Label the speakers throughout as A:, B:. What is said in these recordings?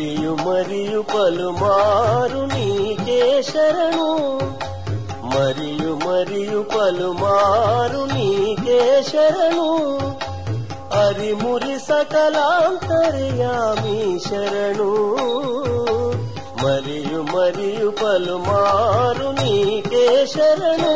A: మరియు మరియు పలుమారు నీకే శరణు, మరియు మరియు పలుమారు నీకే శరణు, అరిమురి సకలాంతర్యామి శరణు, మరియు మరియు పలుమారు నీకే శరణు.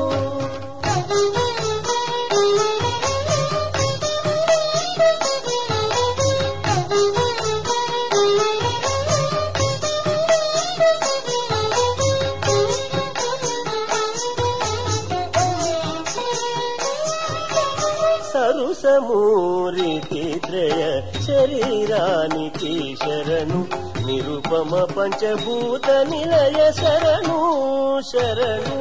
A: సరుసమూరితి త్రయ శరీరానికి శరణు, నిరుపమ పంచభూత నిలయ శరణు శరణు.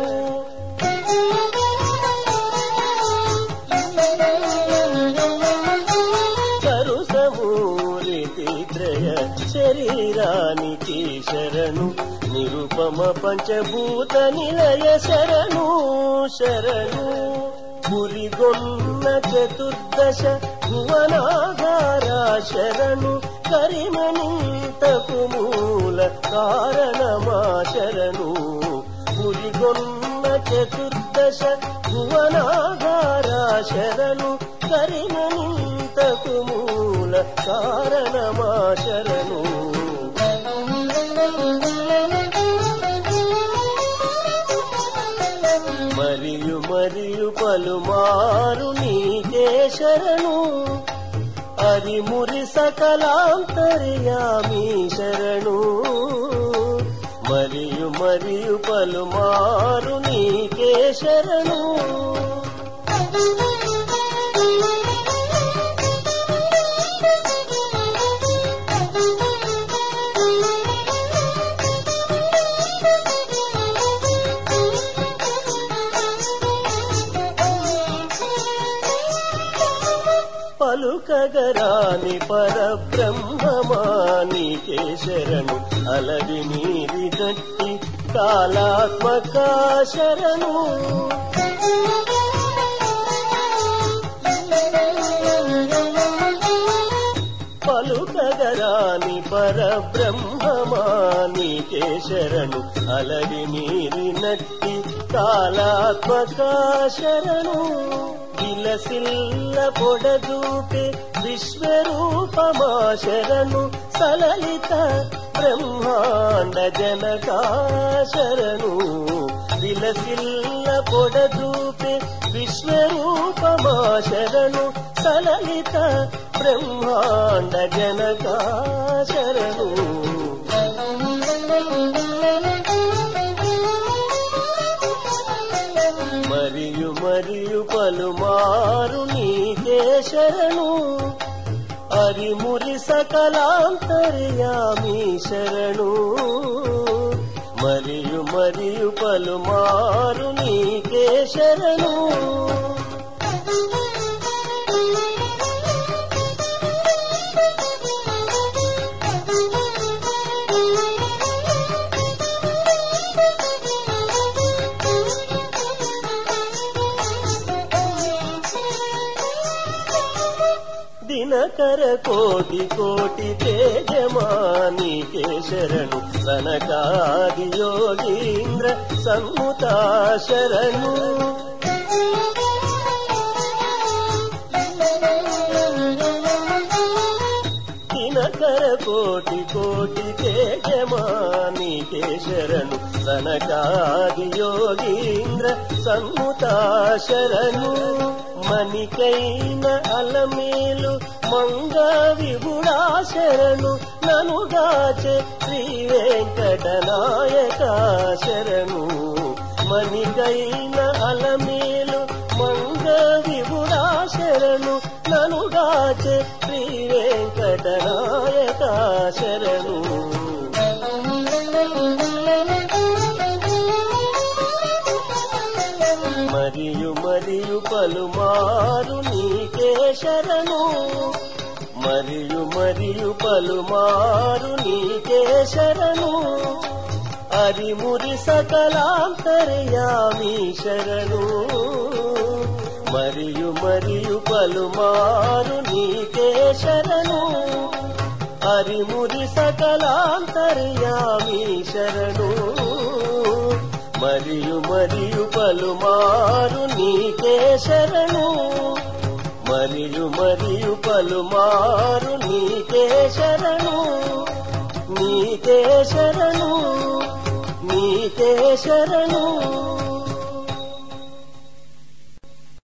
A: సరుసమూరితి త్రయ శరీరానికి శరణు, నిరుపమ పంచభూత నిలయ శరణు శరణు. పురిగొన్న చతుర్దశ భువనాధార శరణు, కరిమనింతకు మూల కారణమా శరణు. పురిగొన్న చతుర్దశ భువనాధార శరణు, కరిమనింతకు మూల కారణమా శరణు. మరియు మరియు పలుమారు నీకే శరణు, అరిమురి సకలాంతర్యామి శరణు, మరియు మరియు పలుమారు నీకే శరణు. పలుకగరాని పరబ్రహ్మమానికే శరణు, అలవి నీరి గట్టి కాలాత్మక శరణు. పలుకగరాని పరబ్రహ్మమానికే శరణు, అలవి నీరి నట్టి కాలాత్మక శరణు. విలసిల్ల పొడదూపే విశ్వరూపమా శరణు, సలలిత బ్రహ్మాండ జనకా శరణు. విలసిల్ల పొడదూపే విశ్వరూపమా శరణు, సలలిత బ్రహ్మాండ జనకా శరణు. మరియు మరియు పలుమారు నీకే శరణు, అరిమురి సకలాంతర్యామి శరణు, మరియు మరియు పలుమారు నీకే శరణు. దినకర కోటి కోటి తేజమానికే శరణు, సనకాది యోగీంద్ర సన్ముతా శరణు. దినకర కోటి కోటి తేజమానికే శరణు, సనకాది యోగీంద్ర సన్ముతా శరణు. మణికైన అలమేలు మంగ విభుడా శరణు, ననుగాచే శ్రీ వెంకటనాయక శరణు. మణికైన అలమేలు మంగ విభుడా శరణు, ననుగాచే శ్రీ వెంకటనాయక శరణు. మరియు మరియు పలుమారు నీకే శరణు, మరియు మరియు పలుమారు నీకే శరణు, అరిమురి సకలాంతర్యామి శరణు, మరియు మరియు పలుమారు నీకే శరణు, హరిమురి సకలాంతర్యామి శరణు మరియు మరియు పలుమారు నీకే శరణు మరియు మరియు పలుమారు నీకే శరణు నీకే శరణు నీకే శరణు